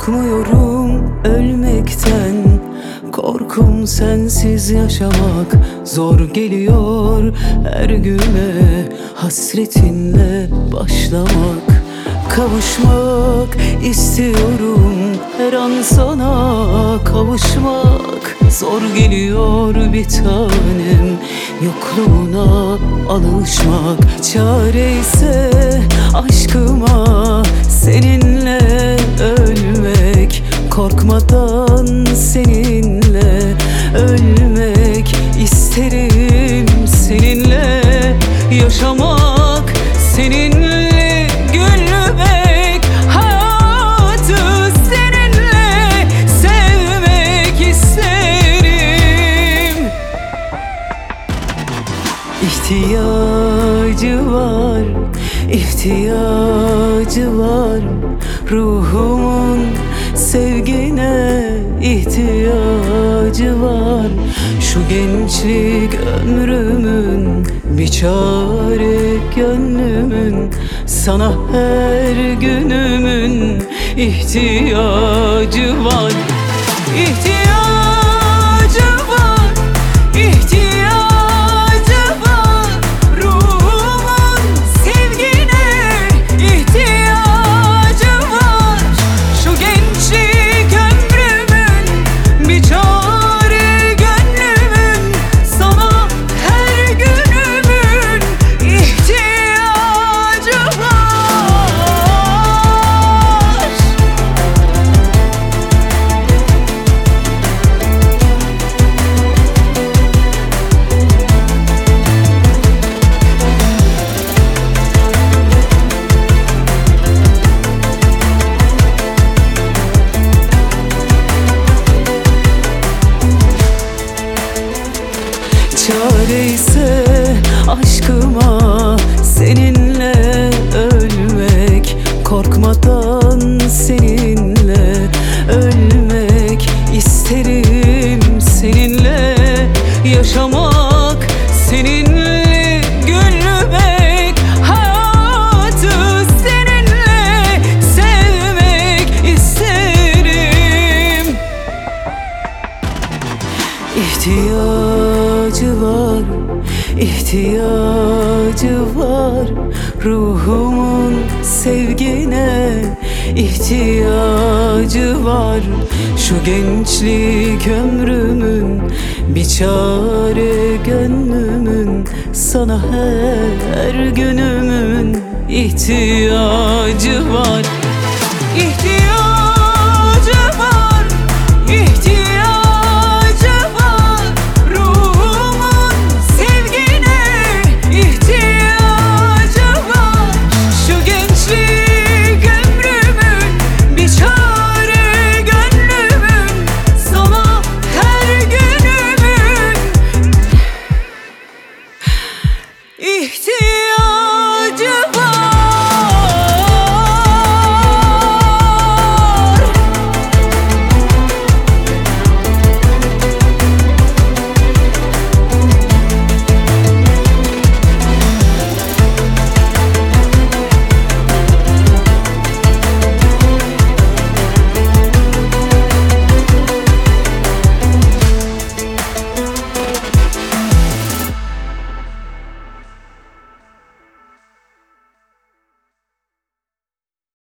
Korkmuyorum ölmekten, korkum sensiz yaşamak zor geliyor her güne, hasretinle başlamak. Kavuşmak istiyorum her an, sana kavuşmak zor geliyor bir tanem, yokluğuna alışmak. Çare ise aşkıma seninle ölmek, korkmadan seninle ölmek isterim, seninle yaşamak, seninle gülmek, hayatı seninle sevmek isterim. İhtiyacı var, ihtiyacı var, ruhumun sevgine ihtiyacı var. Şu gençlik ömrümün bir çare gönlümün, sana her günümün ihtiyacı var. İhtiyacı var, ihtiyacı var, ruhumun sevgine ihtiyacı var. Şu gençlik ömrümün bir çare gönlümün, sana her günümün ihtiyacı var. Çare ise aşkıma seninle ölmek, korkmadan seninle ölmek isterim, seninle yaşamak, seninle gülmek, hayatı seninle sevmek isterim. İhtiyacı var, ihtiyacı var, ruhumun sevgine ihtiyacı var. Şu gençlik ömrümün bir çare gönlümün, sana her günümün ihtiyacı var.